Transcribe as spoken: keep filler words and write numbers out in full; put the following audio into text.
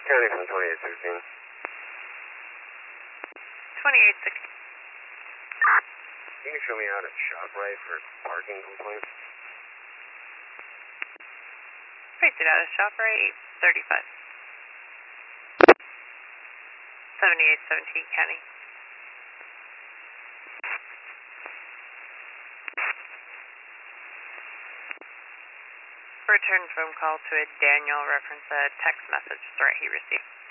County from twenty-eight sixteen. twenty-eight sixteen. Can you show me out at ShopRite for parking complaint? Posted out of ShopRite, eight thirty-five. seventy-eight seventeen County. Return phone call to a Daniel reference a text message threat he received.